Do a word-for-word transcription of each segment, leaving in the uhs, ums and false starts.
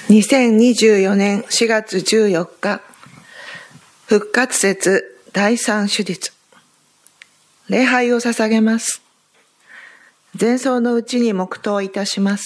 にせんにじゅうよねんしがつじゅうよっか、復活節第三主日、礼拝を捧げます。前奏のうちに黙祷いたします。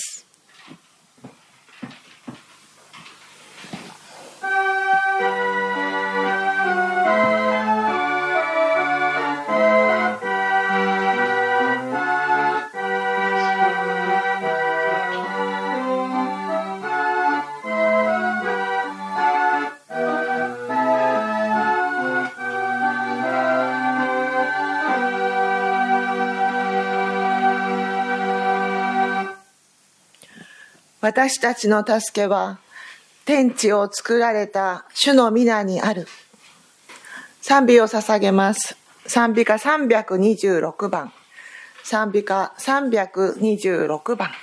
私たちの助けは天地を作られた主の皆にある。賛美を捧げます。賛美歌さんびゃくにじゅうろくばん、賛美歌さんびゃくにじゅうろくばん。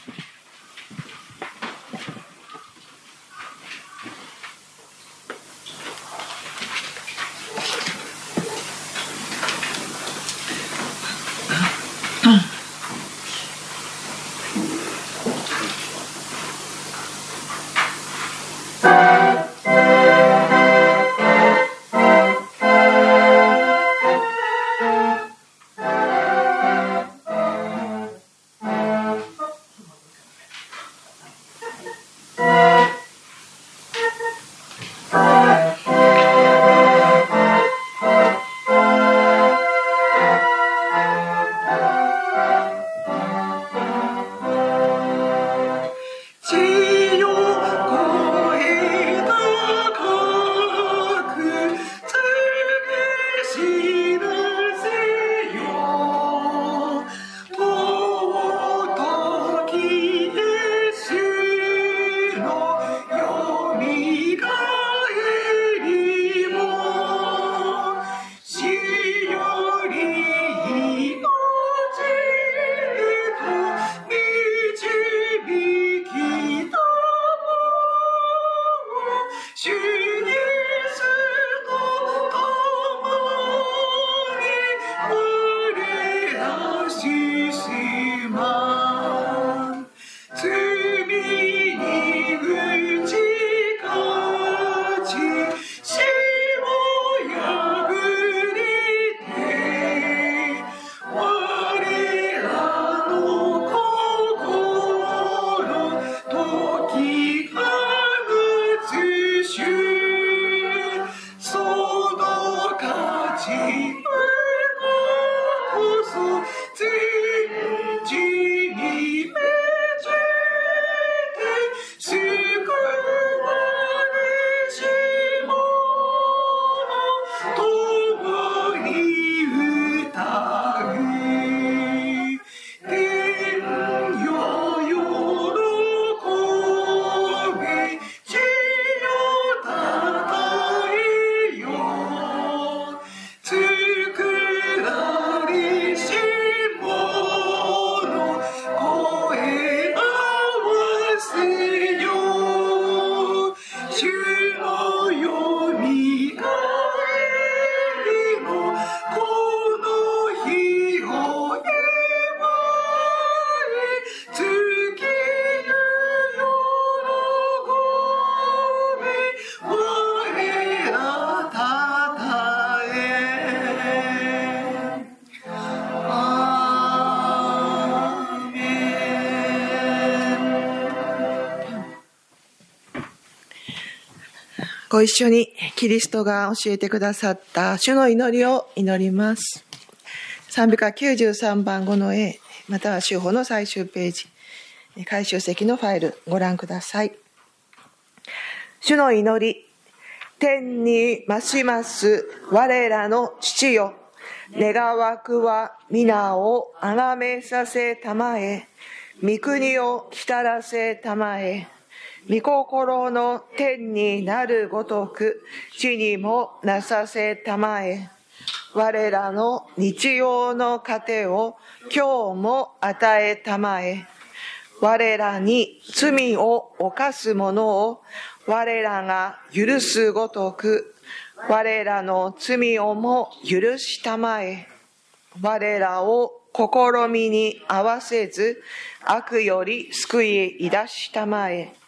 ご一緒にキリストが教えてくださった主の祈りを祈ります。賛美歌きゅうじゅうさんばんごの A、 または修法の最終ページ、回収席のファイルご覧ください。主の祈り。天に増します我らの父よ、願わくは皆をあがめさせたまえ、御国を来たらせたまえ、御心の天になるごとく地にもなさせたまえ。我らの日用の糧を今日も与えたまえ。我らに罪を犯す者を我らが許すごとく我らの罪をも許したまえ。我らを試みに合わせず悪より救い出したまえ。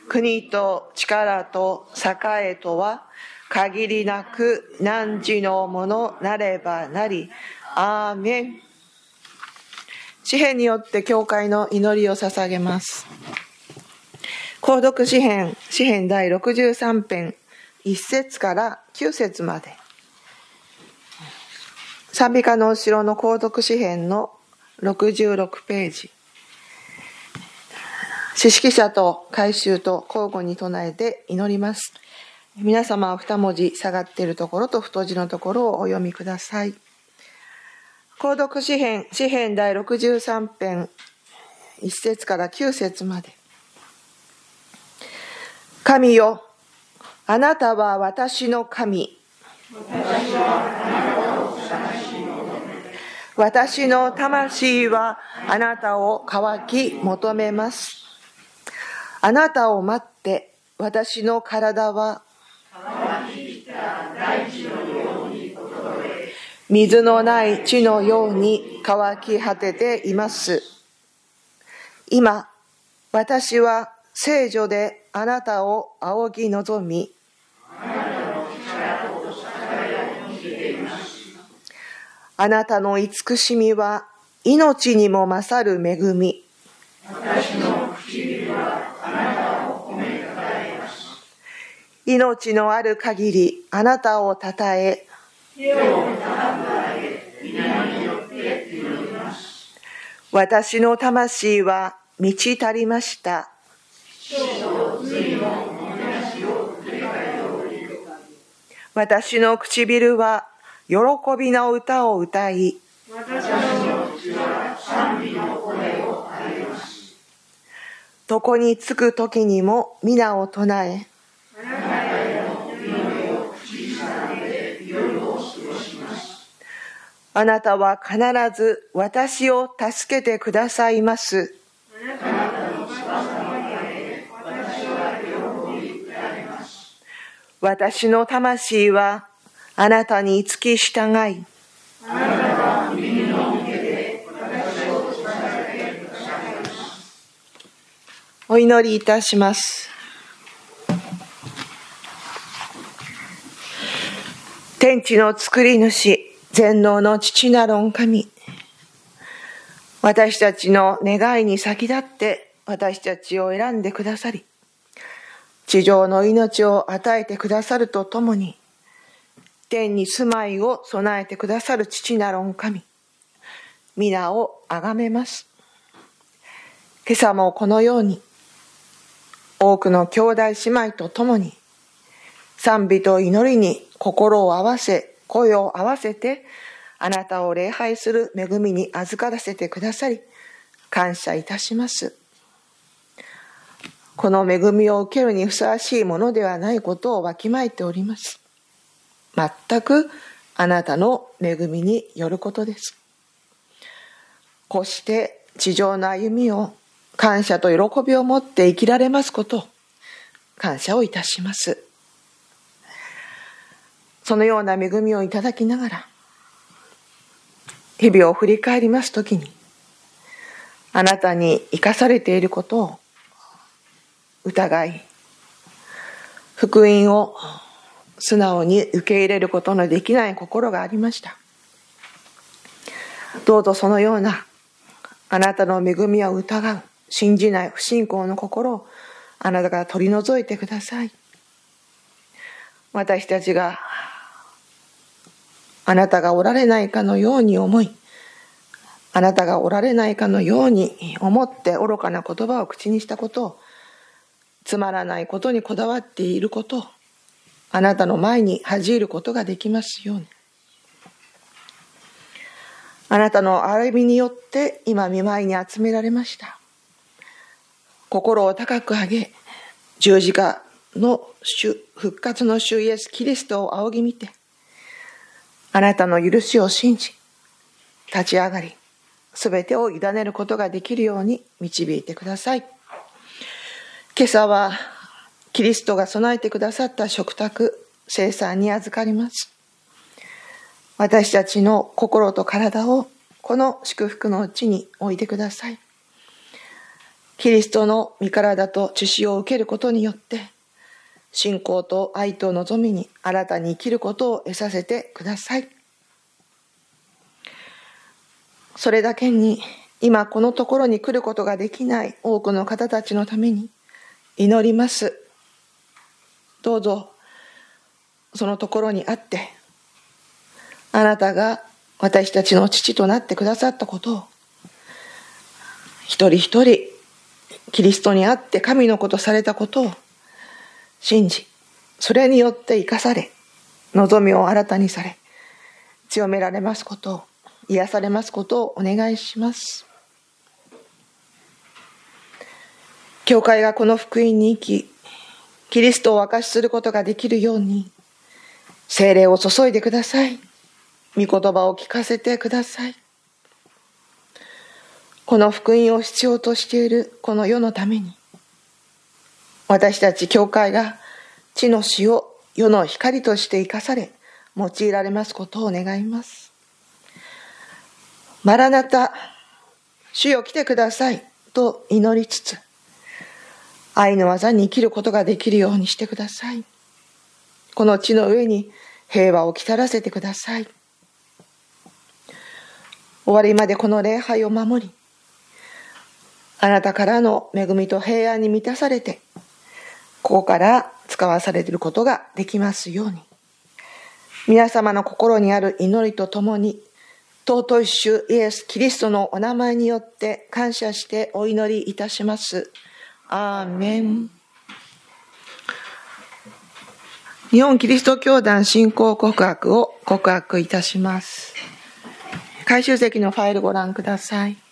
国と力と栄えとは限りなく汝のものなればなり。アーメン。詩編によって教会の祈りを捧げます。購読詩編、詩編第ろくじゅうさん編、いっ節からきゅう節まで。賛美歌の後ろの購読詩編のろくじゅうろくページ。詩式者と改宗と交互に唱えて祈ります。皆様は二文字下がっているところと太字のところをお読みください。購読詩編、詩編第ろくじゅうさん編、いっ節からきゅう節まで。神よ、あなたは私の神。私はあなたを探し求め、私の魂はあなたを渇き求めます。あなたを待って私の体は乾ききった大地のように衰え、水のない地のように乾き果てています。今、私は聖女であなたを仰ぎ望み、あなたの力と栄を見ています。あなたの慈しみは命にも勝る恵み。私の唇はあなたを褒めたたえます。命のある限りあなたをたたえ、手をたたえ、皆によって祈ります。私の魂は満ち足りました。私の唇は喜びの歌を歌い、私の口は賛美の声を上げます。床につく時にも皆を唱え、あなたへの祈りを口ずさんで夜を過ごします。あなたは必ず私を助けてくださいます。あなたの翼の中で私は喜び歌います。私の魂はあなたに付き従い、あなたは耳の向けで私を支えてくださいます。お祈りいたします。天地の作り主、全能の父なる御神、私たちの願いに先立って私たちを選んでくださり、地上の命を与えてくださるとともに、天に住まいを備えてくださる父なる御神、皆をあがめます。今朝もこのように多くの兄弟姉妹とともに賛美と祈りに心を合わせ、声を合わせてあなたを礼拝する恵みに預からせてくださり感謝いたします。この恵みを受けるにふさわしいものではないことをわきまえております。全くあなたの恵みによることです。こうして地上の歩みを感謝と喜びを持って生きられますことを感謝をいたします。そのような恵みをいただきながら日々を振り返りますときに、あなたに生かされていることを疑い、福音を素直に受け入れることのできない心がありました。どうぞそのようなあなたの恵みを疑う、信じない不信仰の心をあなたが取り除いてください。私たちがあなたがおられないかのように思い、あなたがおられないかのように思って愚かな言葉を口にしたことを、つまらないことにこだわっていることをあなたの前に恥じることができますように。あなたの歩みによって今御前に集められました。心を高く上げ、十字架の主、復活の主イエスキリストを仰ぎ見て、あなたの許しを信じ、立ち上がり、すべてを委ねることができるように導いてください。今朝はキリストが備えてくださった食卓、聖餐に預かります。私たちの心と体をこの祝福のうちに置いてください。 キリストの身体と血潮を受けることによって、信仰と愛と望みに新たに生きることを得させてください。それだけに、今このところに来ることができない多くの方たちのために祈ります。どうぞそのところにあって、あなたが私たちの父となってくださったことを、一人一人キリストにあって神の子とされたことを信じ、それによって生かされ、望みを新たにされ、強められますことを、癒されますことをお願いします。教会がこの福音に生き、キリストを証しすることができるように、聖霊を注いでください。御言葉を聞かせてください。この福音を必要としているこの世のために、私たち教会が地の死を世の光として生かされ、用いられますことを願います。マラナタ、主よ来てくださいと祈りつつ、愛の技に生きることができるようにしてください。この地の上に平和をきたらせてください。終わりまでこの礼拝を守り、あなたからの恵みと平安に満たされて、ここから使わされることができますように、皆様の心にある祈りとともに、尊い主イエス・キリストのお名前によって感謝してお祈りいたします。アーメン。日本キリスト教団信仰告白を告白いたします。回収席のファイルご覧ください。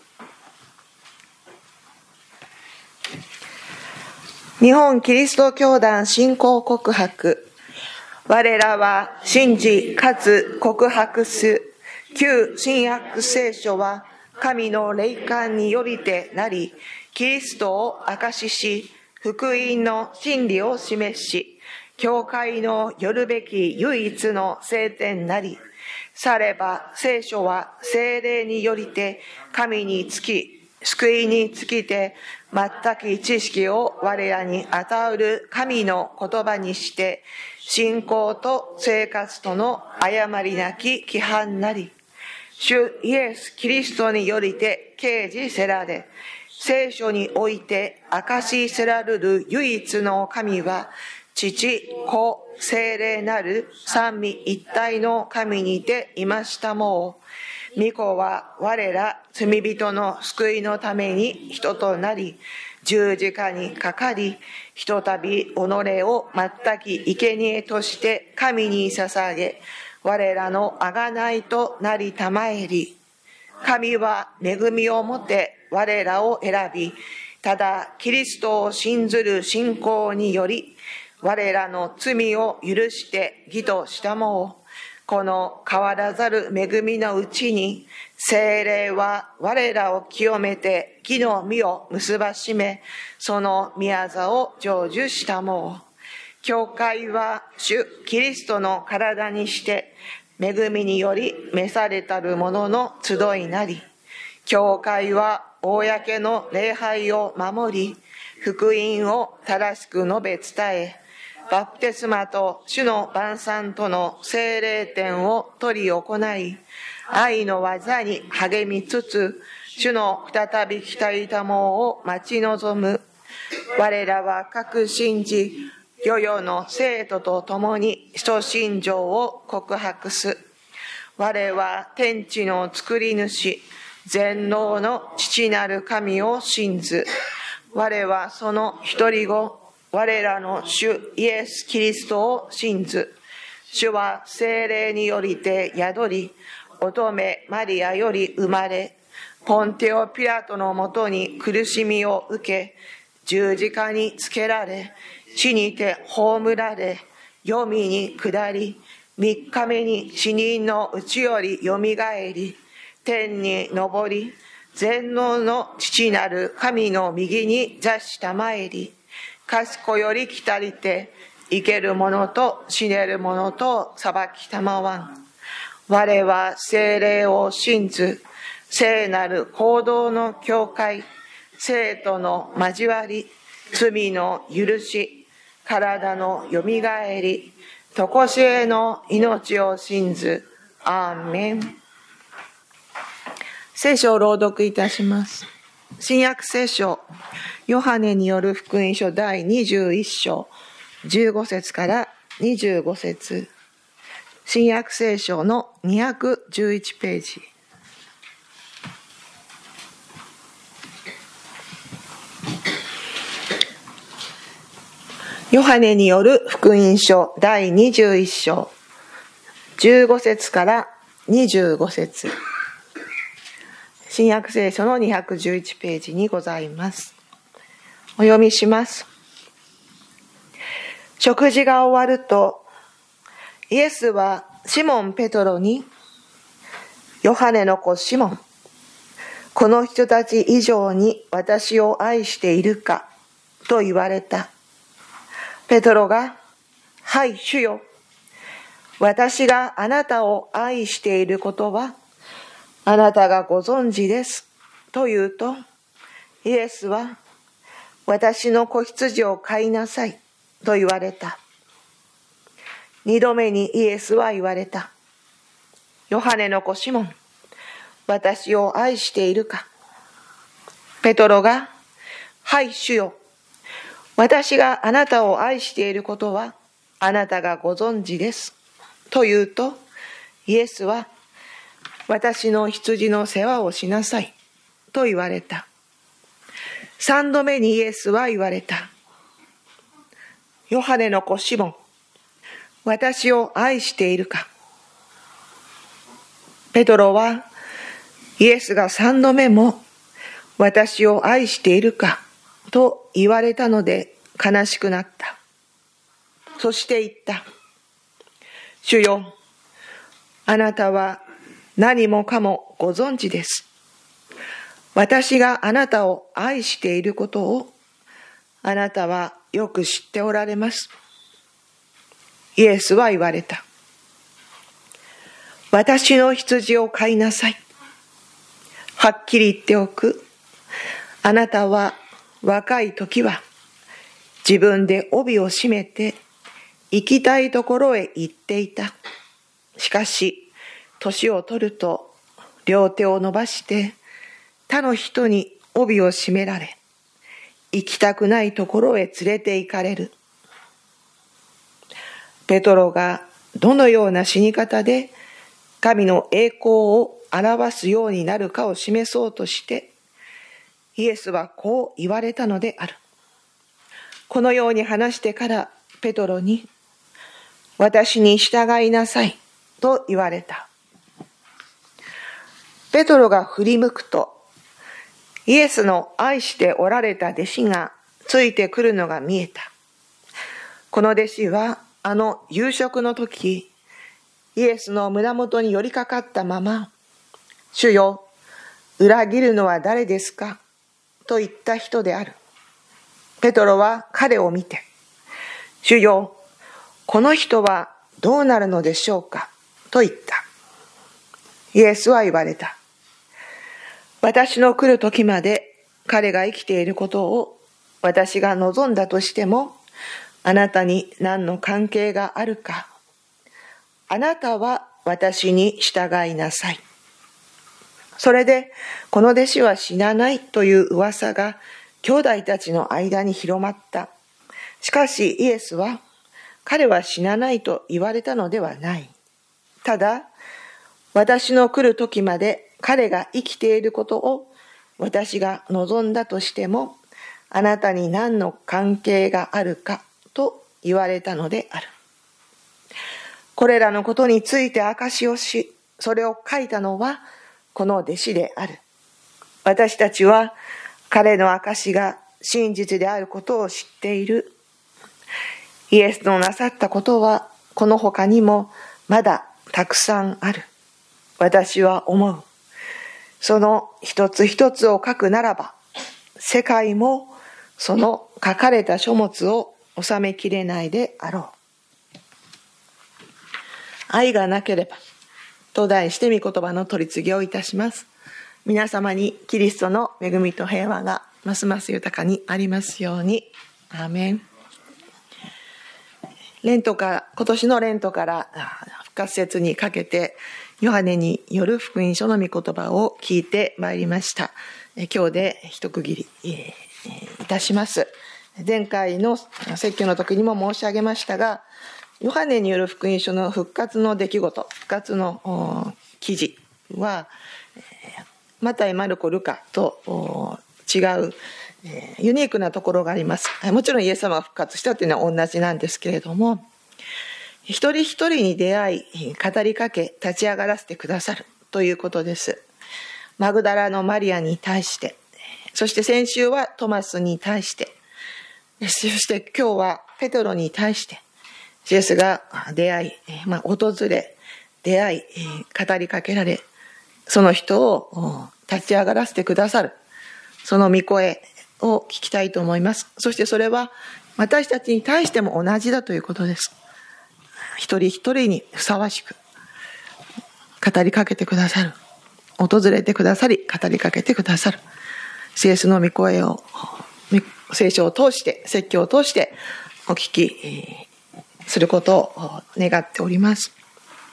日本キリスト教団信仰告白。我らは信じかつ告白す旧新約聖書は神の霊感によりてなり、キリストを証しし、福音の真理を示し、教会のよるべき唯一の聖典なり、されば聖書は聖霊によりて神につき、救いにつきて全く知識を我らに与える神の言葉にして、信仰と生活との誤りなき規範なり、主イエス・キリストによりて啓示せられ、聖書において証しせられる唯一の神は、父、子、聖霊なる三位一体の神にていましたもう。御子は我ら罪人の救いのために人となり、十字架にかかり、ひとたび己を全く生贄として神に捧げ、我らの贖いとなりたまえり、神は恵みをもて我らを選び、ただキリストを信ずる信仰により、我らの罪を許して義としたもう。この変わらざる恵みのうちに、聖霊は我らを清めて義の実を結ばしめ、その宮座を成就したもう。教会は主キリストの体にして、恵みにより召されたる者の集いなり、教会は公の礼拝を守り、福音を正しく述べ伝え、バプテスマと主の晩餐との聖霊典を取り行い、愛の技に励みつつ、主の再び来たいたもを待ち望む。我らは確信じ、世々の生徒と共に使徒信条を告白す。我は天地の作り主、全能の父なる神を信ず。我はその一人子、我らの主イエス・キリストを信ず。主は聖霊によりて宿り、乙女マリアより生まれ、ポンテオ・ピラトのもとに苦しみを受け、十字架につけられ、死にて葬られ、黄泉に下り、三日目に死人のうちよりよみがえり、天に昇り、全能の父なる神の右に座したまえり、賢より来たりて、生ける者と死ねる者と裁きたまわん。我は聖霊を信ず、聖なる行動の教会、 生との交わり、罪の許し、体のよみがえり、とこしえの命を信ず。アーメン。聖書を朗読いたします。新約聖書、ヨハネによる福音書だいにじゅういっ章、じゅうご節からにじゅうご節。新約聖書のにひゃくじゅういちページ。ヨハネによる福音書だいにじゅういっ章、じゅうご節からにじゅうご節。新約聖書のにひゃくじゅういちページにございます。お読みします。食事が終わると、イエスはシモン・ペトロに、ヨハネの子シモン、この人たち以上に私を愛しているかと言われた。ペトロが、はい、主よ。私があなたを愛していることは、あなたがご存知です。と言うと、イエスは、私の子羊を飼いなさい。と言われた。二度目にイエスは言われた。ヨハネの子シモン、私を愛しているか。ペトロが、はい、主よ。私があなたを愛していることは、あなたがご存知です。と言うと、イエスは、私の羊の世話をしなさい。と言われた。三度目にイエスは言われた。ヨハネの子シモン、私を愛しているか。ペトロは、イエスが三度目も、私を愛しているか。と言われたので悲しくなった。そして言った。主よ、あなたは何もかもご存知です。私があなたを愛していることをあなたはよく知っておられます。イエスは言われた。私の羊を飼いなさい。はっきり言っておく。あなたは若い時は自分で帯を締めて行きたいところへ行っていた。しかし年を取ると両手を伸ばして他の人に帯を締められ、行きたくないところへ連れて行かれる。ペトロがどのような死に方で神の栄光を表すようになるかを示そうとしてイエスはこう言われたのである。このように話してからペトロに、私に従いなさいと言われた。ペトロが振り向くと、イエスの愛しておられた弟子がついてくるのが見えた。この弟子はあの夕食の時、イエスの胸元に寄りかかったまま、主よ、裏切るのは誰ですかと言った人である。ペトロは彼を見て、主よ、この人はどうなるのでしょうかと言った。イエスは言われた。私の来る時まで彼が生きていることを私が望んだとしても、あなたに何の関係があるか。あなたは私に従いなさい。それでこの弟子は死なないという噂が兄弟たちの間に広まった。しかしイエスは彼は死なないと言われたのではない。ただ私の来る時まで彼が生きていることを私が望んだとしてもあなたに何の関係があるかと言われたのである。これらのことについて証しをし、それを書いたのはこの弟子である。私たちは彼の証が真実であることを知っている。イエスのなさったことはこの他にもまだたくさんある。私は思う。その一つ一つを書くならば、世界もその書かれた書物を収めきれないであろう。愛がなければと題して御言葉の取り次ぎをいたします。皆様にキリストの恵みと平和がますます豊かにありますように。アーメン。レントから、今年のレントから復活節にかけて、ヨハネによる福音書の御言葉を聞いてまいりました。今日で一区切りいたします。前回の説教の時にも申し上げましたが、ヨハネによる福音書の復活の出来事、復活の記事は、マタイ、マルコ、ルカと違うユニークなところがあります。もちろんイエス様が復活したというのは同じなんですけれども、一人一人に出会い、語りかけ、立ち上がらせてくださるということです。マグダラのマリアに対して、そして先週はトマスに対して、そして今日はペテロに対して、イエスが出会い、まあ、訪れ、出会い、語りかけられ、その人を立ち上がらせてくださる、その御声を聞きたいと思います。そしてそれは私たちに対しても同じだということです。一人一人にふさわしく語りかけてくださる、訪れてくださり語りかけてくださるイエスの御声を聖書を通して、説教を通してお聞きすることを願っております。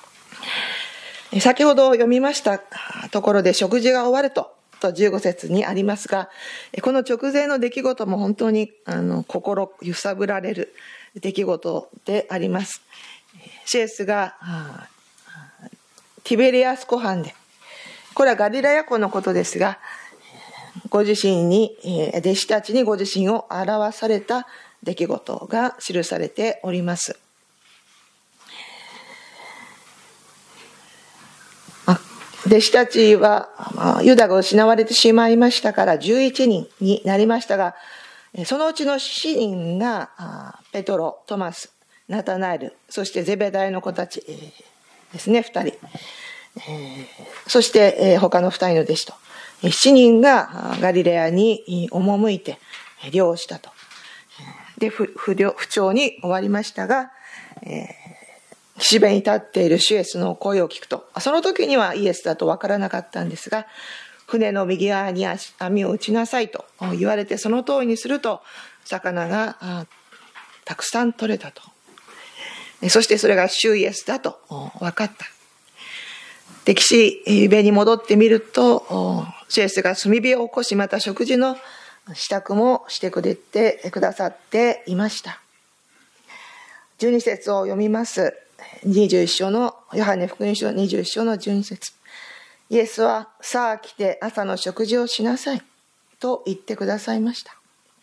先ほど読みましたところで、食事が終わるととじゅうご節にありますが、この直前の出来事も本当にあの心揺さぶられる出来事であります。イエスがティベリアス湖畔で、これはガリラヤ湖のことですが、ご自身に、弟子たちにご自身を表された出来事が記されております。弟子たちはユダが失われてしまいましたからじゅういちにんになりましたが、そのうちのしちにんがペトロ、トマス、ナタナエル、そしてゼベダイの子たちですね、ふたり、そして他のふたりの弟子としちにんがガリレアに赴いて漁をしたと。で、不, 不, 不調に終わりましたが、岸辺に立っている主イエスの声を聞くと、その時にはイエスだと分からなかったんですが、船の右側に網を打ちなさいと言われて、その通りにすると魚がたくさん取れたと。そしてそれが主イエスだと分かった。で、岸辺に戻ってみると、主イエスが炭火を起こし、また食事の支度もしてくれてくださっていました。じゅうに節を読みます。にじゅういっ章のヨハネ福音書にじゅういっ章のじゅうに節。イエスは、さあ来て朝の食事をしなさいと言ってくださいました。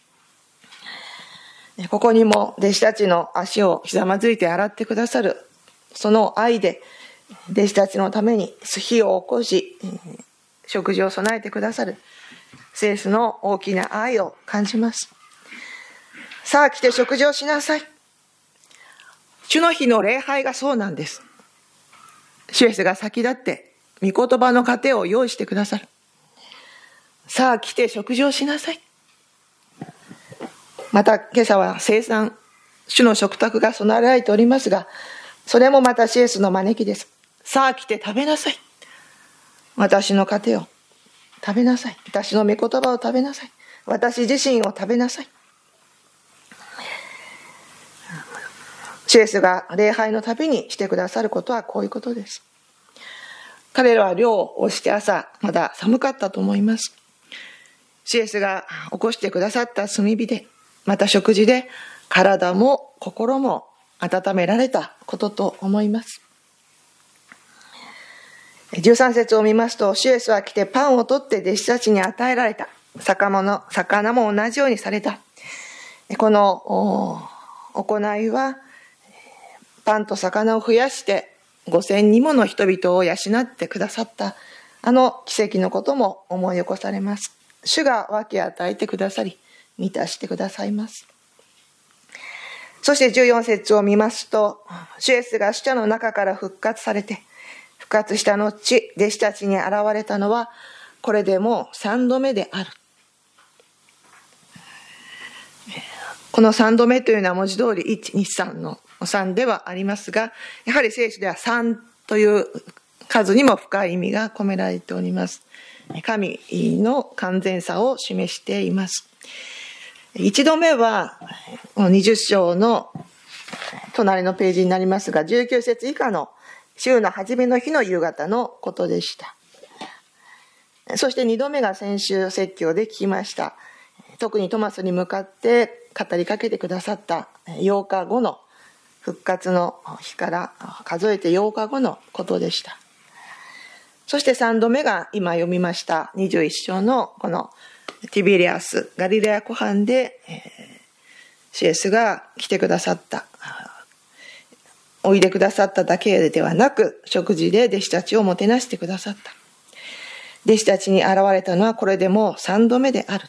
ここにも弟子たちの足をひざまずいて洗ってくださる、その愛で弟子たちのために火を起こし食事を備えてくださるイエスの大きな愛を感じます。さあ来て食事をしなさい。主の日の礼拝がそうなんです。主イエスが先立って御言葉の糧を用意してくださる。さあ来て食事をしなさい。また今朝は聖餐、主の食卓が備えられておりますが、それもまたイエスの招きです。さあ来て食べなさい。私の糧を食べなさい。私の御言葉を食べなさい。私自身を食べなさい。イエスが礼拝のたびにしてくださることはこういうことです。彼らは漁をして朝、まだ寒かったと思います。イエスが起こしてくださった炭火で、また食事で体も心も温められたことと思います。じゅうさん節を見ますと、イエスは来てパンを取って弟子たちに与えられた。魚も、魚も同じようにされた。この行いは、パンと魚を増やしてごせんにんもの人々を養ってくださったあの奇跡のことも思い起こされます。主が分け与えてくださり、満たしてくださいます。そしてじゅうよん節を見ますと、主イエスが死者の中から復活されて、復活した後、弟子たちに現れたのはこれでもうさんどめである。このさんどめというのは文字通りいち、に、さんのさんではありますが、やはり聖書ではさんという数にも深い意味が込められております。 神の完全さを示しています。一度目はにじゅっ章の隣のページになりますが、じゅうきゅう節以下の週の初めの日の夕方のことでした。そして二度目が先週説教で聞きました。特にトマスに向かって語りかけてくださったようかごの復活の日から数えてようかごのことでした。そして三度目が今読みましたにじゅういっ章のこのティベリアスガリレア湖畔でシエスが来てくださった、おいでくださっただけではなく、食事で弟子たちをもてなしてくださった。弟子たちに現れたのはこれでも三度目である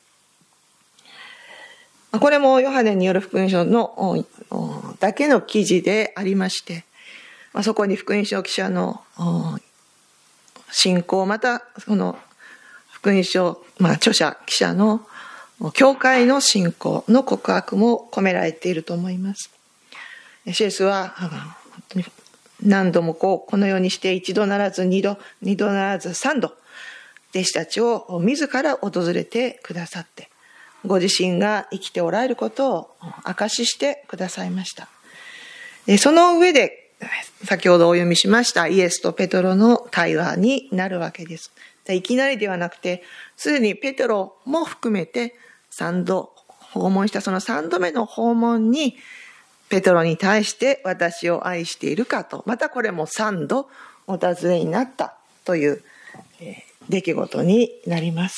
と。これもヨハネによる福音書のだけの記事でありまして、そこに福音書記者の信仰、またこの福音書、まあ、著者記者の教会の信仰の告白も込められていると思います。シエスは何度もこうこのようにして一度ならず二度、二度ならず三度弟子たちを自ら訪れてくださって、ご自身が生きておられることを証ししてくださいました。その上で先ほどお読みしましたイエスとペトロの対話になるわけです。いきなりではなくて、すでにペトロも含めて三度訪問したその三度目の訪問に、ペトロに対して私を愛しているかと、またこれも三度お尋ねになったという出来事になります。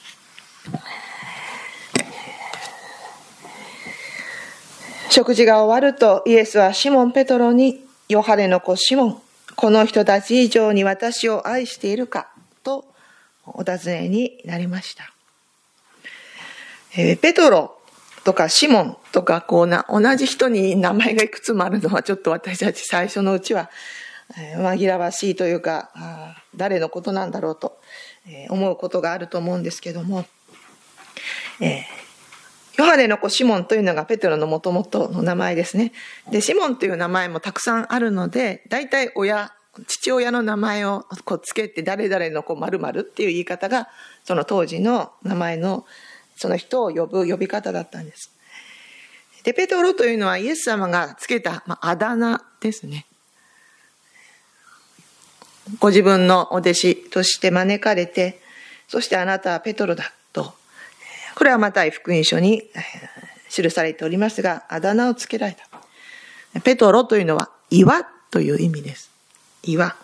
食事が終わるとイエスはシモン・ペトロに、ヨハネの子シモン、この人たち以上に私を愛しているかとお尋ねになりました。えー、ペトロとかシモンとかこうな同じ人に名前がいくつもあるのはちょっと私たち最初のうちは紛らわしいというか、誰のことなんだろうと思うことがあると思うんですけども、えー、ヨハネの子シモンというのがペテロのもともとの名前ですね。で、シモンという名前もたくさんあるので、大体親、父親の名前をこうつけて誰々の子〇〇っていう言い方がその当時の名前のその人を呼ぶ呼び方だったんです。で、ペトロというのはイエス様がつけた、まあ、あだ名ですね。ご自分のお弟子として招かれて、そしてあなたはペトロだと、これはマタイ福音書に記されておりますが、あだ名をつけられた。ペトロというのは岩という意味です。岩。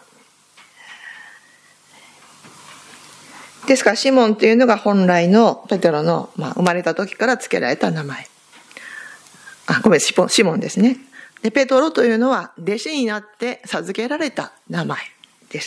ですからシモンというのが本来のペテロの、まあ、生まれた時から付けられた名前。あ、ごめん、シモン、シモンですね。で、ペトロというのは弟子になって授けられた名前です。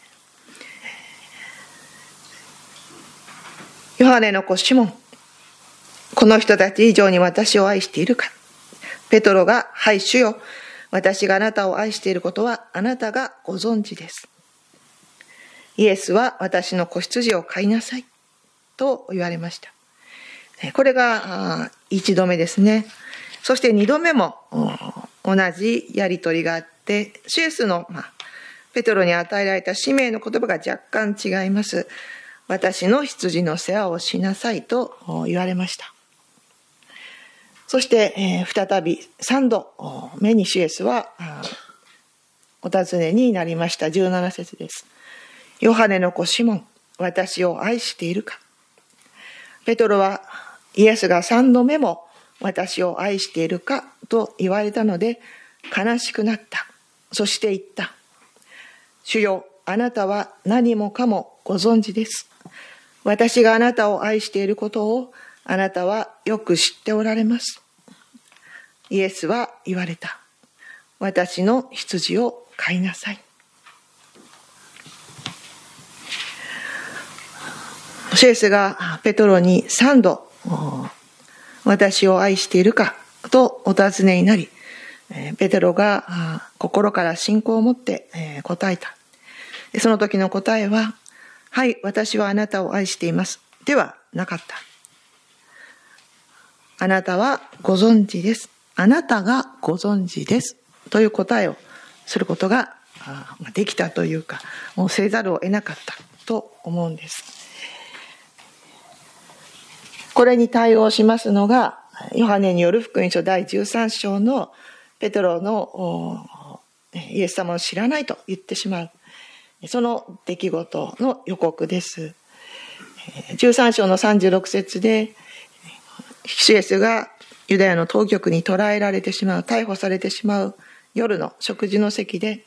ヨハネの子シモン、この人たち以上に私を愛しているか。ペトロが、はい主よ、私があなたを愛していることはあなたがご存知です。イエスは私の子羊を飼いなさいと言われました。これが一度目ですね。そして二度目も同じやりとりがあって、シエスの、まあ、ペトロに与えられた使命の言葉が若干違います。私の羊の世話をしなさいと言われました。そして、えー、再び三度目にシエスはお尋ねになりました。じゅうなな節です。ヨハネの子シモン、私を愛しているか。ペトロはイエスが三度目も私を愛しているかと言われたので悲しくなった。そして言った。主よ、あなたは何もかもご存知です。私があなたを愛していることをあなたはよく知っておられます。イエスは言われた。私の羊を飼いなさい。シエスがペトロに三度私を愛しているかとお尋ねになり、ペテロが心から信仰を持って答えた。その時の答えは、はい、私はあなたを愛していますではなかった。あなたはご存知です。あなたがご存知ですという答えをすることができたというか、もうせざるを得なかったと思うんです。これに対応しますのが、ヨハネによる福音書だいじゅうさん章のペテロのイエス様を知らないと言ってしまう、その出来事の予告です。じゅうさん章のさんじゅうろく節で、主イエスがユダヤの当局に捕らえられてしまう、逮捕されてしまう夜の食事の席で、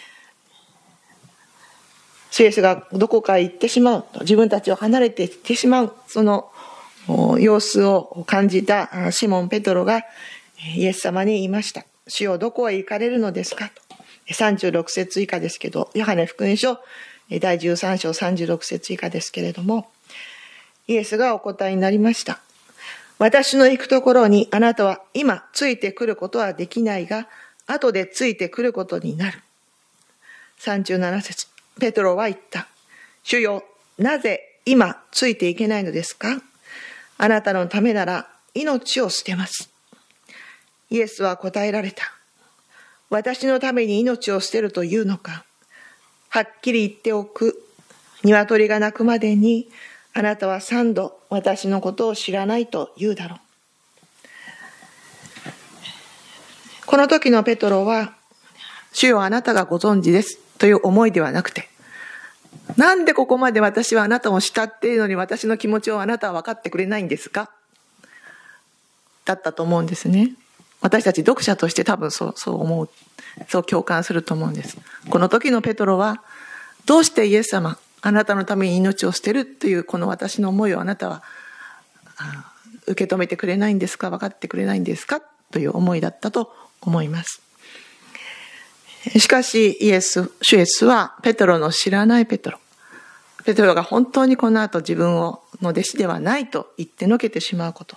主イエスがどこかへ行ってしまうと、自分たちを離れていってしまう、その様子を感じたシモン・ペトロがイエス様に言いました。主よ、どこへ行かれるのですかと。さんじゅうろく節以下ですけど、ヨハネ福音書だいじゅうさん章さんじゅうろく節以下ですけれども、イエスがお答えになりました。私の行くところにあなたは今ついてくることはできないが、後でついてくることになる。さんじゅうなな節、ペトロは言った。主よ、なぜ今ついていけないのですか？あなたのためなら命を捨てます。イエスは答えられた。私のために命を捨てるというのか。はっきり言っておく。鶏が鳴くまでにあなたは三度私のことを知らないと言うだろう。この時のペトロは、主よ、あなたがご存知ですという思いではなくて、なんでここまで私はあなたを慕っているのに私の気持ちをあなたは分かってくれないんですかだったと思うんですね。私たち読者として多分そう、そう思う、そう共感すると思うんです。この時のペトロは、どうしてイエス様、あなたのために命を捨てるというこの私の思いをあなたは受け止めてくれないんですか、分かってくれないんですかという思いだったと思います。しかしイエス、主イエスはペトロの知らないペトロ、ペトロが本当にこの後自分をの弟子ではないと言ってのけてしまうこと、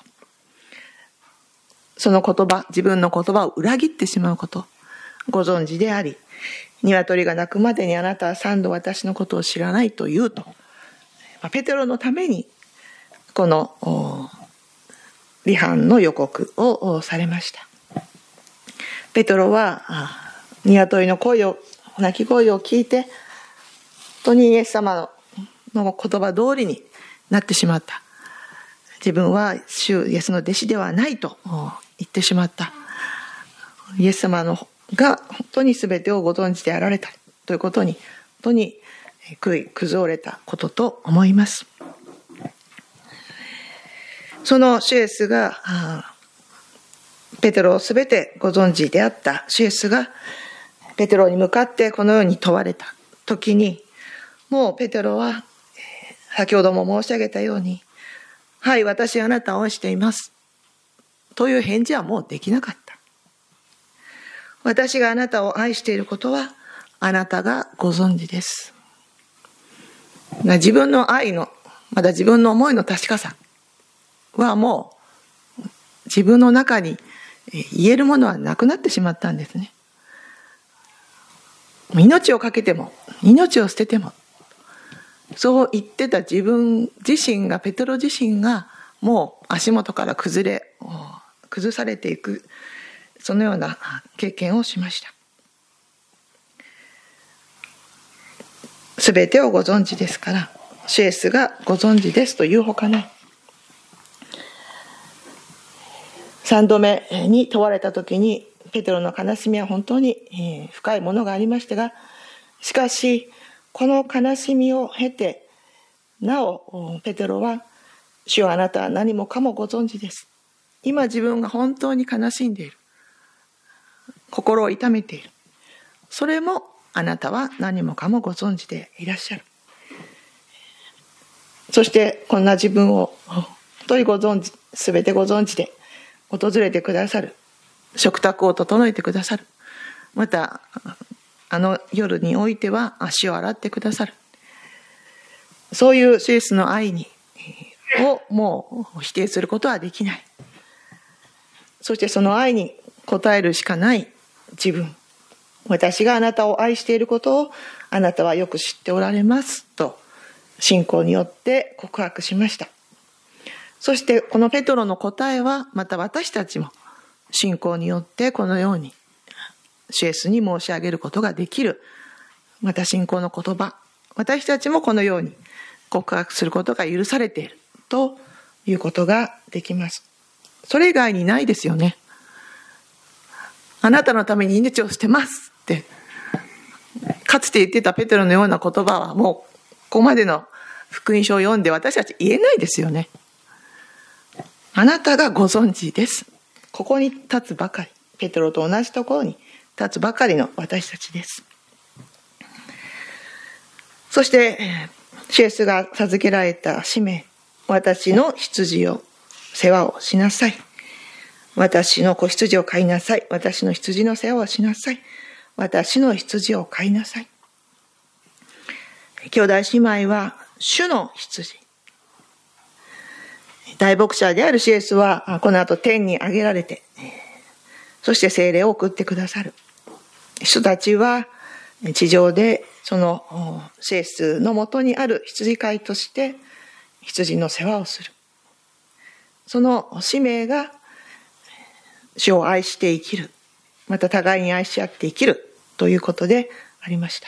その言葉、自分の言葉を裏切ってしまうこと、ご存知であり、鶏が鳴くまでにあなたは三度私のことを知らないと言うと、ペテロのためにこの離反の予告をされました。ペテロは鶏の声を、鳴き声を聞いて、本当にイエス様の言葉通りになってしまった。自分は主イエスの弟子ではないと言ってしまった。イエス様のが本当に全てをご存知であられたということに、本当に悔い崩れたことと思います。その主イエスが、ペテロを全てご存知であった主イエスが、ペテロに向かってこのように問われた時に、もうペテロは先ほども申し上げたように、はい、私あなたを愛していますという返事はもうできなかった。私があなたを愛していることはあなたがご存知です。自分の愛の、まだ自分の思いの確かさはもう自分の中に言えるものはなくなってしまったんですね。命をかけても命を捨てても、そう言ってた自分自身が、ペテロ自身がもう足元から崩れ崩されていく、そのような経験をしました。すべてをご存知ですから、主イエスがご存知ですというほかない。三度目に問われた時に、ペテロの悲しみは本当に深いものがありましたが、しかしこの悲しみを経て、なおペテロは、主よ、あなたは何もかもご存知です。今自分が本当に悲しんでいる、心を痛めている、それもあなたは何もかもご存知でいらっしゃる。そしてこんな自分を本当にご存知、すべてご存知で訪れてくださる、食卓を整えてくださる、またあの夜においては足を洗ってくださる、そういう主イエスの愛にをもう否定することはできない。そしてその愛に応えるしかない自分、私があなたを愛していることをあなたはよく知っておられますと信仰によって告白しました。そしてこのペトロの答えは、また私たちも信仰によってこのように主イエスに申し上げることができる、また信仰の言葉、私たちもこのように告白することが許されているということができます。それ以外にないですよね。あなたのために命を捨てますってかつて言ってたペテロのような言葉はもうここまでの福音書を読んで私たち言えないですよね。あなたがご存知です。ここに立つばかり、ペテロと同じところに立つばかりの私たちです。そしてシエスが授けられた使命、私の羊を世話をしなさい、私の子羊を飼いなさい、私の羊の世話をしなさい、私の羊を飼いなさい。兄弟姉妹は主の羊。大牧者であるシエスはこの後天に上げられて、そして聖霊を送ってくださる。人たちは地上でそのシエスのもとにある羊飼いとして羊の世話をする。その使命が主を愛して生きる、また互いに愛し合って生きるということでありました。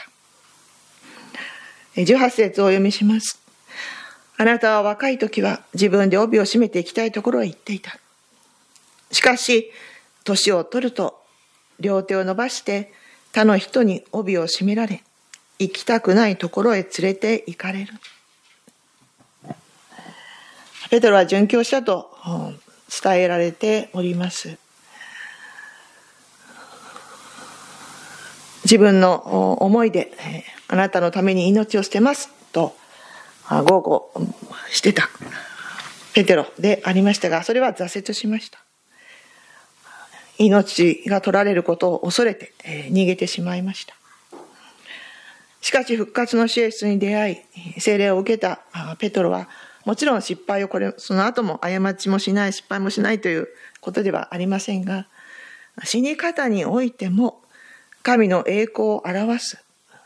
じゅうはち節をお読みします。あなたは若い時は自分で帯を締めていきたいところへ行っていた。しかし年を取ると両手を伸ばして他の人に帯を締められ、行きたくないところへ連れて行かれる。ペテロは殉教したと伝えられております。自分の思いであなたのために命を捨てますと豪語してたペテロでありましたが、それは挫折しました。命が取られることを恐れて逃げてしまいました。しかし復活のシエスに出会い聖霊を受けたペテロはもちろん失敗をこれその後も過ちもしない、失敗もしないということではありませんが、死に方においても神の栄光を表す、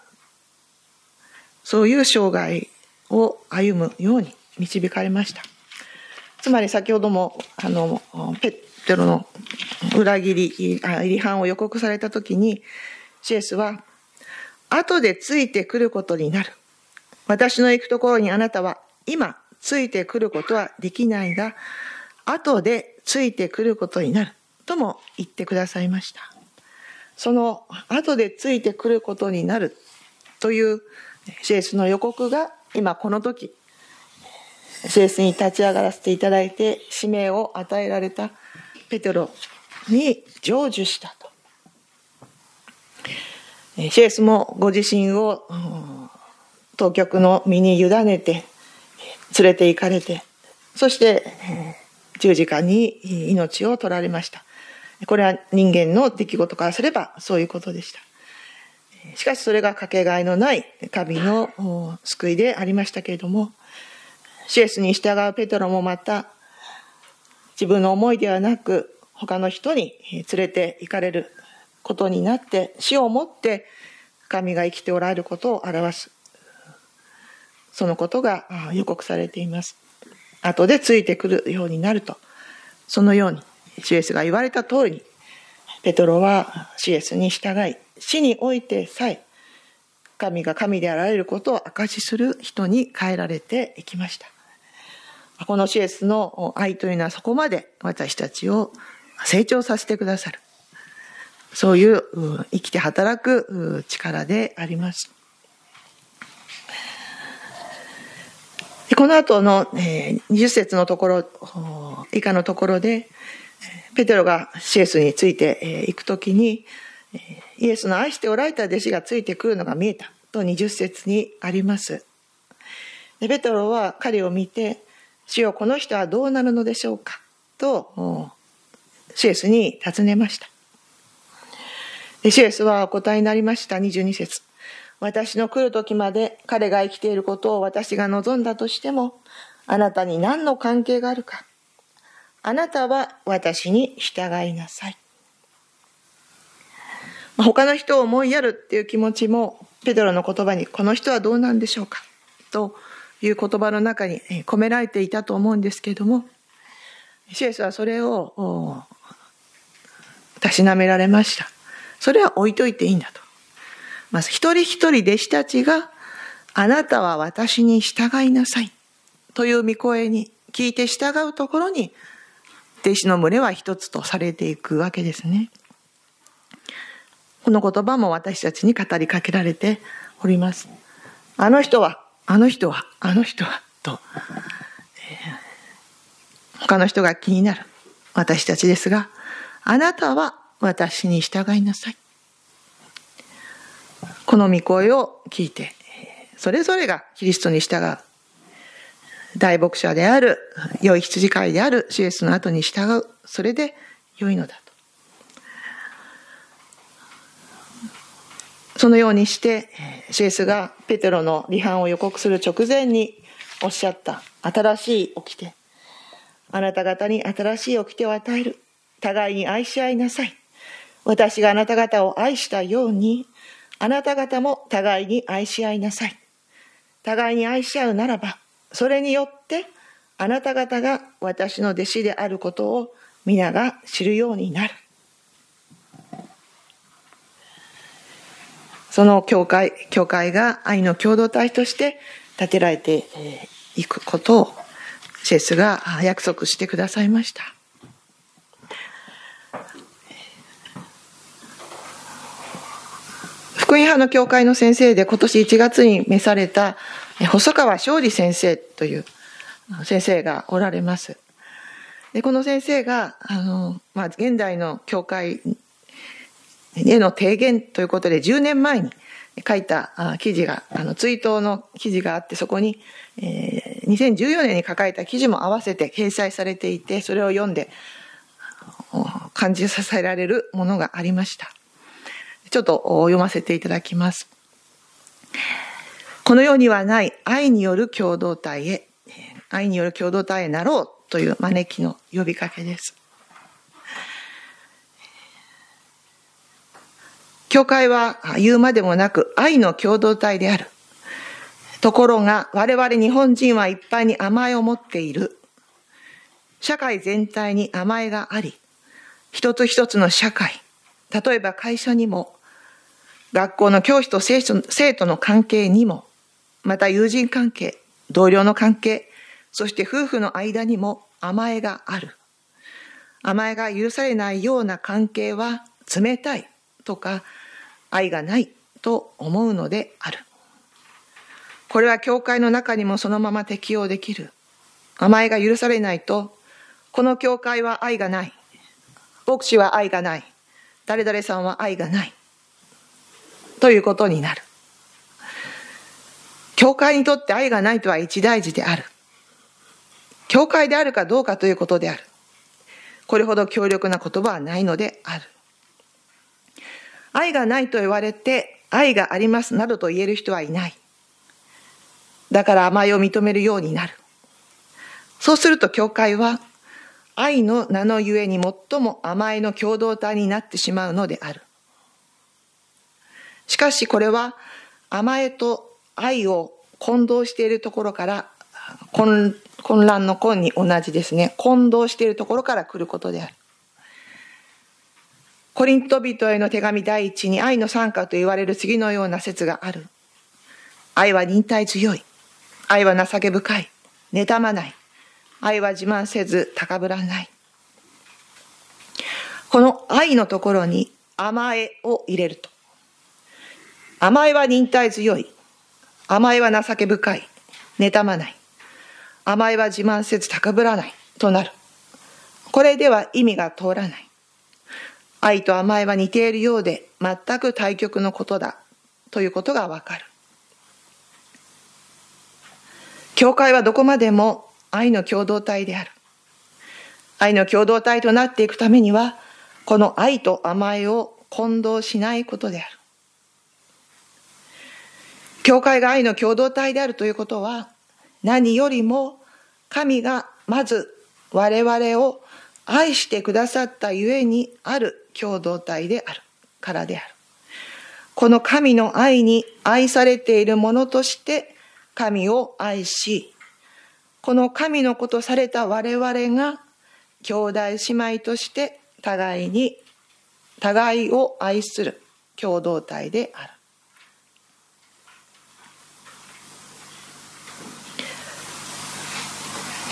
そういう生涯を歩むように導かれました。つまり先ほどもあのペテロの裏切り違反を予告された時にシエスは後でついてくることになる、私の行くところにあなたは今ついてくることはできないが後でついてくることになるとも言ってくださいました。その後でついてくることになるというシエスの予告が今この時シエスに立ち上がらせていただいて使命を与えられたペテロに成就したと。シエスもご自身を当局の身に委ねて連れて行かれて、そして十字架に命を取られました。これは人間の出来事からすればそういうことでした。しかしそれがかけがえのない神の救いでありましたけれども、シエスに従うペテロもまた自分の思いではなく他の人に連れて行かれることになって死をもって神が生きておられることを表す、そのことが予告されています。後でついてくるようになると、そのようにシエスが言われた通りにペテロはシエスに従い、死においてさえ神が神であられることを証しする人に変えられていきました。このシエスの愛というのはそこまで私たちを成長させてくださる、そういう生きて働く力であります。この後のにじゅっ節のところ以下のところでペテロがシエスについていくときにイエスの愛しておられた弟子がついてくるのが見えたとにじゅっ節にあります。でペテロは彼を見て、主よこの人はどうなるのでしょうかとシエスに尋ねました。でシエスはお答えになりました。にじゅうに節、私の来る時まで彼が生きていることを私が望んだとしてもあなたに何の関係があるか、あなたは私に従いなさい。他の人を思いやるっていう気持ちもペテロの言葉にこの人はどうなんでしょうかという言葉の中に込められていたと思うんですけれども、シエスはそれをたしなめられました。それは置いといていいんだと。まず一人一人弟子たちがあなたは私に従いなさいという御声に聞いて従うところに、弟子の群れは一つとされていくわけですね。この言葉も私たちに語りかけられております。あの人は、あの人は、あの人はと、えー、他の人が気になる私たちですが、あなたは私に従いなさい。この御声を聞いて、それぞれがキリストに従う大牧者である、良い羊飼いである主イエスの後に従う、それで良いのだと。そのようにして主イエスがペテロの離反を予告する直前におっしゃった新しい掟、あなた方に新しい掟を与える、互いに愛し合いなさい。私があなた方を愛したように、あなた方も互いに愛し合いなさい。互いに愛し合うならば、それによってあなた方が私の弟子であることを皆が知るようになる。その教会、教会が愛の共同体として建てられていくことをイエスが約束してくださいました。福音派の教会の先生で今年いちがつに召された細川勝利先生という先生がおられます。でこの先生があの、まあ、現代の教会への提言ということでじゅうねんまえに書いた記事が、あの追悼の記事があって、そこに、えー、にせんじゅうよねんに書かれた記事も合わせて掲載されていて、それを読んで感じさせられるものがありました。ちょっと読ませていただきます。この世にはない愛による共同体へ、愛による共同体へなろうという招きの呼びかけです。教会は言うまでもなく愛の共同体である。ところが我々日本人はいっぱいに甘えを持っている。社会全体に甘えがあり、一つ一つの社会、例えば会社にも、学校の教師と生徒の関係にも、また友人関係、同僚の関係、そして夫婦の間にも甘えがある。甘えが許されないような関係は冷たいとか愛がないと思うのである。これは教会の中にもそのまま適用できる。甘えが許されないと、この教会は愛がない。牧師は愛がない。誰々さんは愛がない。ということになる。教会にとって愛がないとは一大事である。教会であるかどうかということである。これほど強力な言葉はないのである。愛がないと言われて愛がありますなどと言える人はいない。だから甘えを認めるようになる。そうすると教会は愛の名のゆえに最も甘えの共同体になってしまうのである。しかしこれは甘えと愛を混同しているところから、混, 混乱の混に同じですね、混同しているところから来ることである。コリント人への手紙第一に愛の賛歌と言われる次のような説がある。愛は忍耐強い。愛は情け深い。妬まない。愛は自慢せず高ぶらない。この愛のところに甘えを入れると、甘えは忍耐強い。甘えは情け深い。妬まない。甘えは自慢せず高ぶらないとなる。これでは意味が通らない。愛と甘えは似ているようで全く対極のことだということがわかる。教会はどこまでも愛の共同体である。愛の共同体となっていくためには、この愛と甘えを混同しないことである。教会が愛の共同体であるということは、何よりも神がまず我々を愛してくださったゆえにある共同体であるからである。この神の愛に愛されているものとして神を愛し、この神の子とされた我々が兄弟姉妹として互いに互いを愛する共同体である。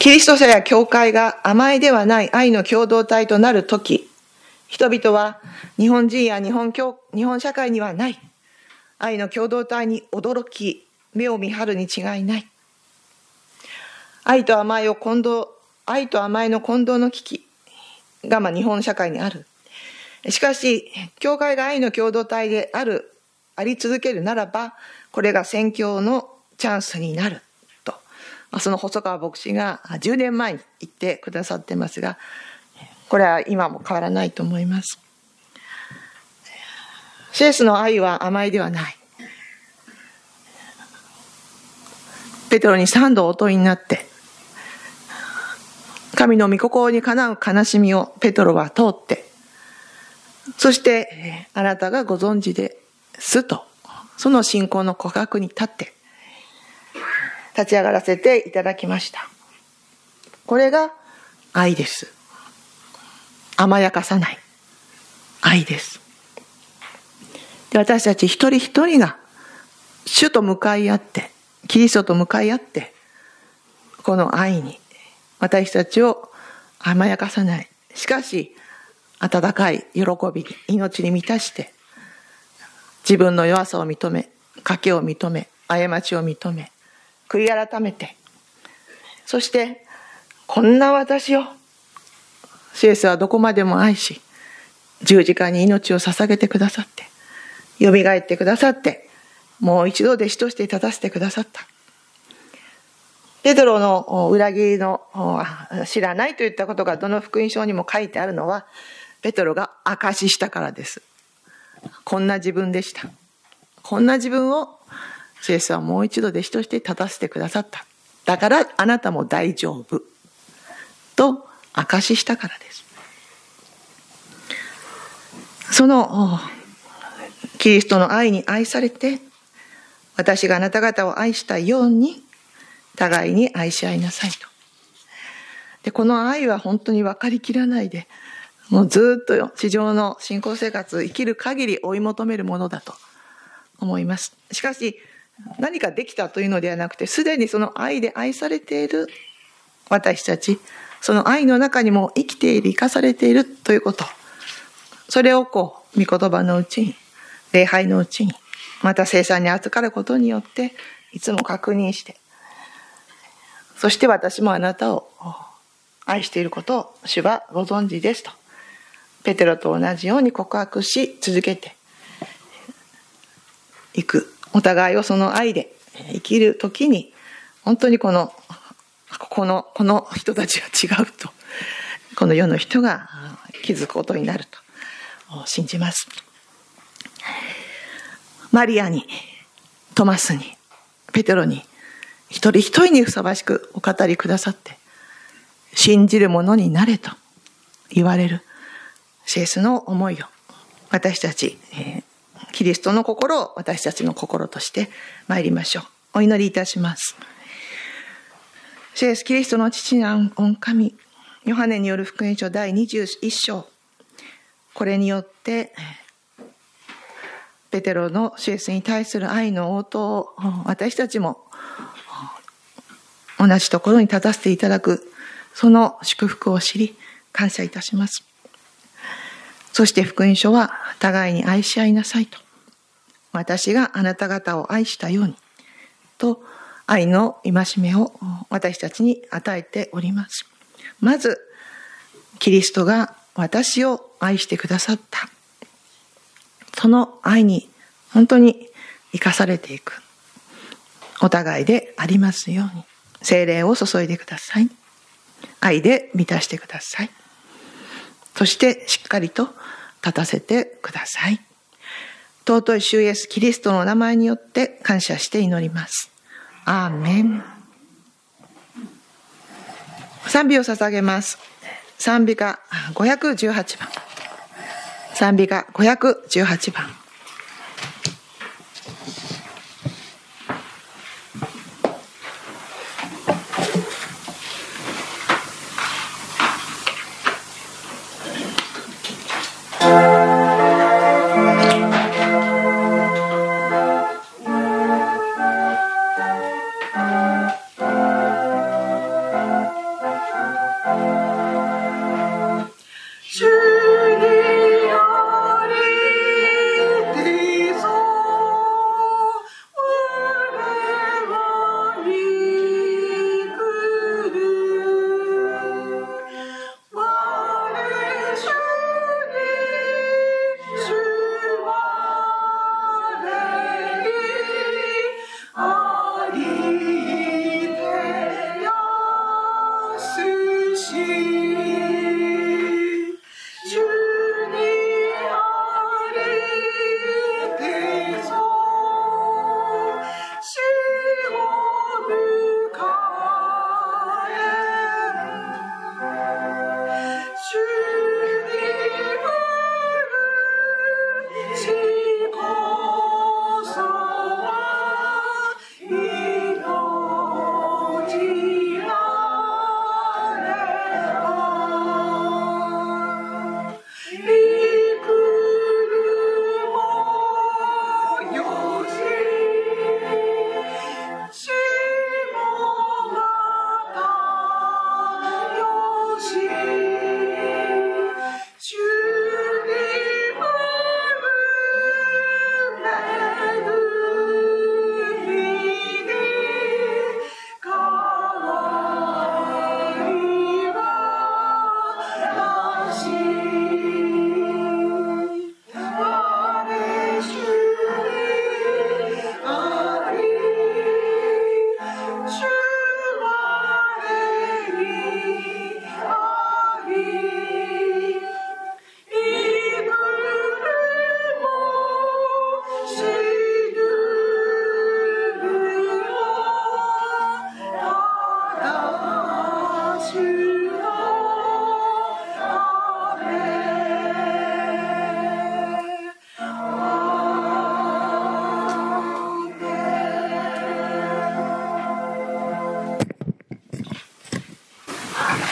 キリスト者や教会が甘いではない愛の共同体となるとき、人々は日本人や日本教、日本社会にはない愛の共同体に驚き、目を見張るに違いない。愛と甘いを混同、愛と甘いの混同の危機がまあ日本社会にある。しかし、教会が愛の共同体である、あり続けるならば、これが宣教のチャンスになると、その細川牧師がじゅうねんまえに言ってくださってますが、これは今も変わらないと思います。シエスの愛は甘いではない。ペテロに三度お問いになって、神の御心にかなう悲しみをペテロは通って、そしてあなたがご存知ですと、その信仰の告白に立って立ち上がらせていただきました。これが愛です。甘やかさない愛です。で、私たち一人一人が主と向かい合って、キリストと向かい合って、この愛に私たちを甘やかさない、しかし温かい喜びに命に満たして、自分の弱さを認め、賭けを認め、過ちを認め、悔い改めて、そしてこんな私をシエスはどこまでも愛し、十字架に命を捧げてくださって、よみがえってくださって、もう一度弟子として立たせてくださった。ペテロの裏切りの知らないといったことがどの福音書にも書いてあるのは、ペテロが証ししたからです。こんな自分でした。こんな自分をイエスはもう一度弟子として立たせてくださった。だからあなたも大丈夫と証ししたからです。そのキリストの愛に愛されて、私があなた方を愛したように互いに愛し合いなさいと。で、この愛は本当に分かりきらないで、もうずっと地上の信仰生活生きる限り追い求めるものだと思います。しかし何かできたというのではなくて、すでにその愛で愛されている私たち、その愛の中にも生きている、生かされているということ、それをこう御言葉のうちに、礼拝のうちに、また聖餐に預かることによっていつも確認して、そして私もあなたを愛していることを主はご存知ですと、ペテロと同じように告白し続けていく。お互いをその愛で生きるときに、本当にこのこのこの人たちは違うと、この世の人が気づくことになると信じます。マリアに、トマスに、ペテロに、一人一人にふさわしくお語りくださって、信じる者になれと言われるイエスの思いを、私たち、えー、キリストの心を私たちの心として参りましょう。お祈りいたします。イエスキリストの父なる御神、ヨハネによる福音書だいにじゅういっ章、これによってペテロのイエスに対する愛の応答を私たちも同じところに立たせていただく、その祝福を知り感謝いたします。そして福音書は互いに愛し合いなさいと、私があなた方を愛したようにと愛の戒めを私たちに与えております。まずキリストが私を愛してくださった、その愛に本当に生かされていくお互いでありますように、聖霊を注いでください。愛で満たしてください。そしてしっかりと立たせてください。尊い主イエスキリストの名前によって感謝して祈ります。アーメン。賛美を捧げます。賛美歌ごひゃくじゅうはちばん。賛美歌ごひゃくじゅうはちばん。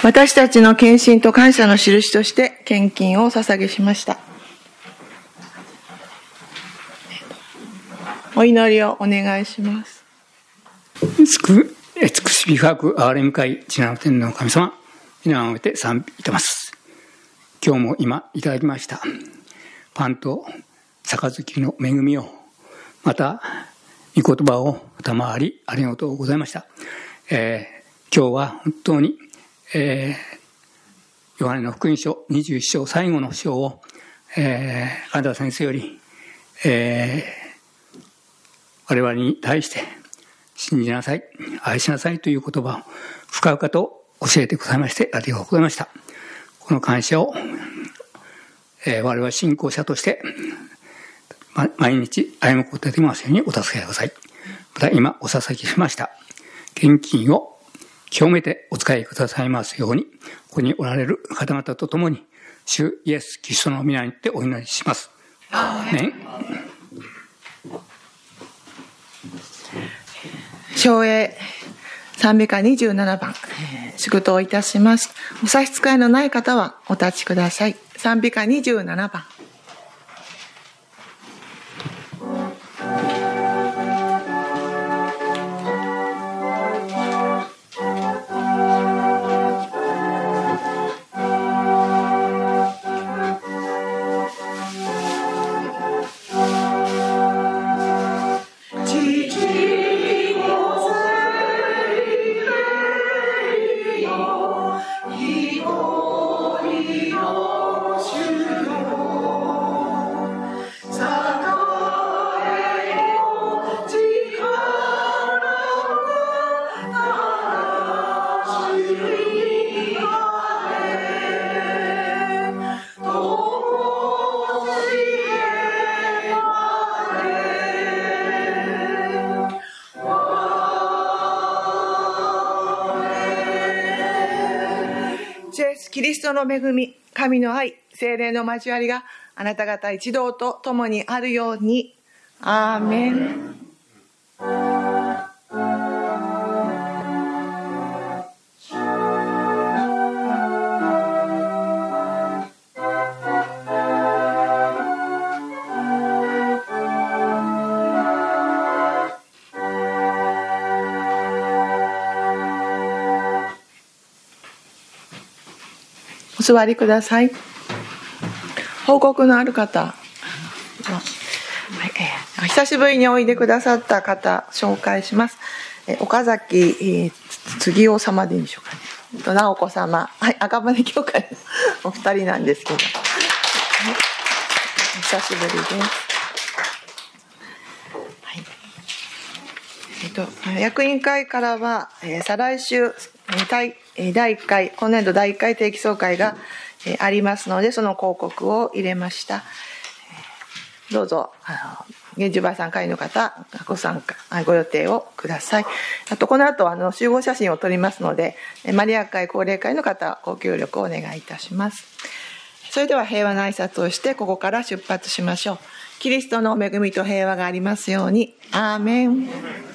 私たちの献身と感謝の印として献金をお捧げしました。お祈りをお願いします。 つく、つくしび深く憐れみ深い父なる天皇の神様、皆を挙げて賛美いたます。今日も今いただきましたパンと杯の恵みを、また御言葉を賜りありがとうございました。えー、今日は本当に、えー、ヨハネの福音書にじゅういち章最後の章を、えー、金田先生より、えー、我々に対して信じなさい、愛しなさいという言葉を深々と教えてくださいましてありがとうございました。この感謝を、えー、我々信仰者として、ま、毎日歩むことができますようにお助けください。また今お捧げしました献金を清めてお使いくださいますように、ここにおられる方々と共に主イエスキリストの皆によってお祈りします。アーメン。 唱詠賛美歌にじゅうななばん、祝祷いたします。お差し支えのない方はお立ちください。賛美歌にじゅうななばん。キリストの恵み、神の愛、聖霊の交わりがあなた方一同と共にあるように。アーメン。お座りください。報告のある方、はいえー、久しぶりにおいでくださった方紹介します。えー、岡崎、えー、次男様でいいんでしょうかね、と直子様、はい、赤羽教会のお二人なんですけど、はい、お久しぶりです。はいえー、と役員会からは、えー、再来週第だいいっかい、今年度だいいっかい定期総会がありますので、その広告を入れました。どうぞ、あの、現地売産会の方、ご参加、ご予定をください。あと、この後、あの、集合写真を撮りますので、マリア会、高齢会の方、ご協力をお願いいたします。それでは平和な挨拶をして、ここから出発しましょう。キリストの恵みと平和がありますように。アーメン。